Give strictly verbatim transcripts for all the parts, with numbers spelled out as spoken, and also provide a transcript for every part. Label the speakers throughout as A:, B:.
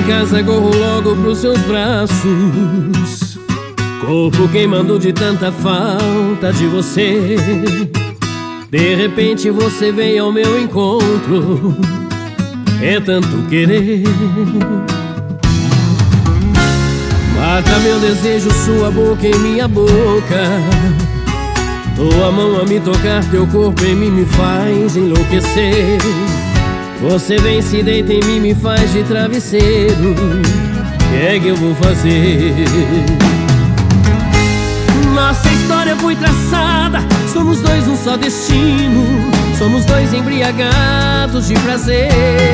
A: casa, corro logo pros seus braços, corpo queimando de tanta falta de você. De repente você vem ao meu encontro, é tanto querer. Mata meu desejo, sua boca em minha boca, tua mão a me tocar, teu corpo em mim me faz enlouquecer. Você vem, se deita em mim, me faz de travesseiro. O que é que eu vou fazer? Nossa história foi traçada, somos dois um só destino, somos dois embriagados de prazer.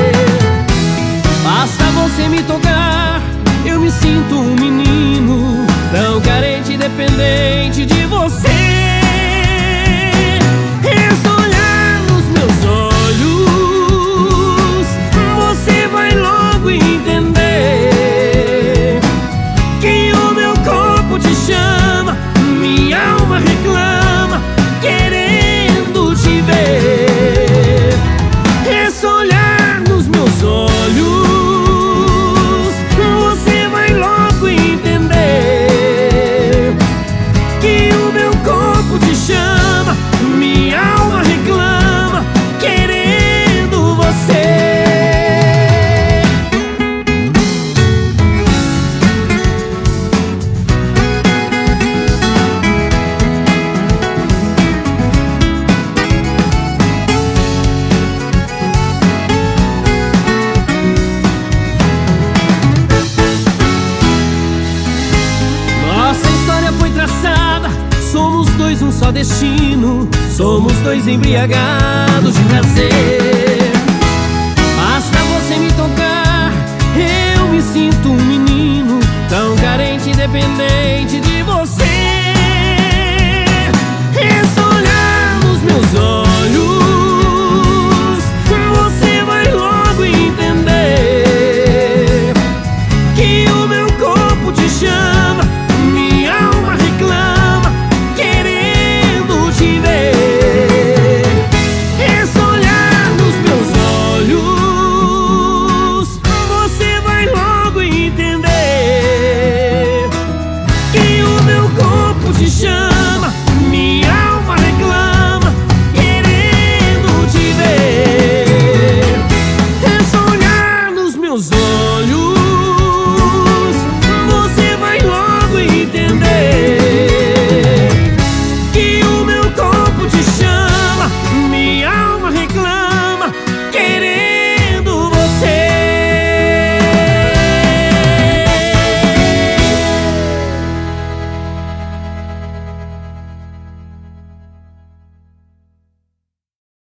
A: Basta você me tocar, eu me sinto um menino, tão carente e dependente de você. É só olhar nos meus olhos, você vai logo entender que o meu corpo te chama, minha alma reclama, querendo te ver. É só olhar nos meus olhos, você vai logo entender que o meu corpo te chama, minha alma reclama, querendo você. Somos dois um só destino, somos dois embriagados de prazer.